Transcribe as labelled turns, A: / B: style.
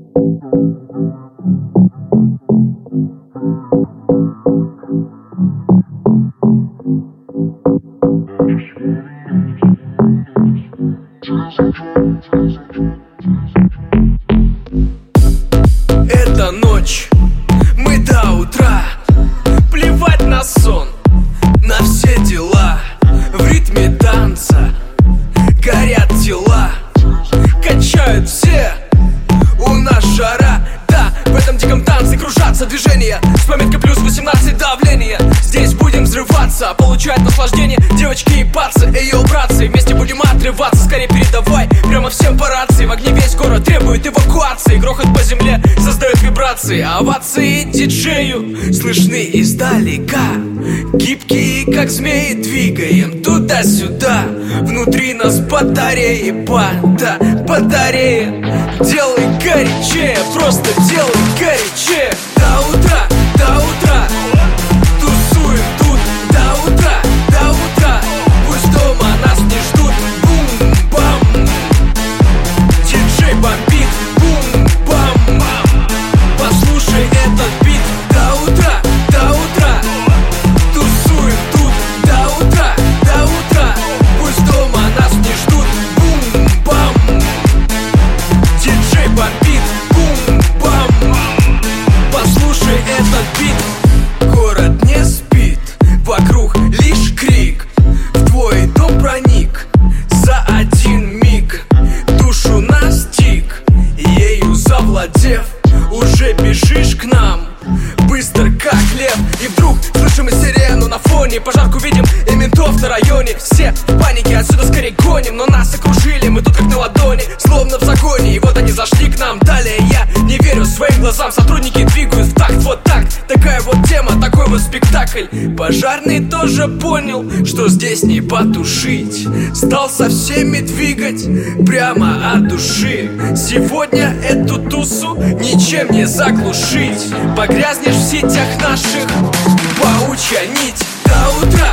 A: Это ночь, мы до утра. Плевать на сон, на все дела. В ритме танца горят тела. Качают все, у нас жара. Да, в этом диком танце кружатся движения. С пометкой плюс 18 давление. Здесь будем взрываться, получать наслаждение девочки и пацы. Эйо, братцы, вместе будем отрываться. Скорее передавай, прямо всем по рации. В огне весь город требует эвакуации. Грохот по земле создает вибрации. Овации диджею слышны издалека. Гибкие, как змеи, двигаем туда-сюда. Внутри нас батареи, батареи. Делай горячее, просто делай горячее. До утра, до утра. Тусуем тут до утра, до утра. Пусть дома нас не ждут. Бум-бам. Диджей бомбит. Бум-бам. Послушай этот бит. До утра, до утра. Тусуем тут до утра, до утра. Пусть дома нас не ждут. Бум-бам. Диджей бомбит. Бум-бам. Послушай этот бит. Город не спит, вокруг лишь крик. В твой дом проник за один миг. Душу настиг, ею завладев. Уже бежишь к нам, быстро как лев. И вдруг слышим и сирену на фоне. Пожарку видим и ментов на районе. Все в панике, отсюда скорее гоним. Но нас окружили, мы тут как на ладони. Словно в загоне, и вот они зашли к нам. Далее я не верю своим глазам. Сотрудники двигают в такт, вот так. Такая вот тема, такой вот спектакль. Пожарный тоже понял, что здесь не потушить. Стал со всеми двигать прямо от души. Сегодня эту тусу ничем не заглушить. Погрязнешь в сетях наших, паучья нить. До утра,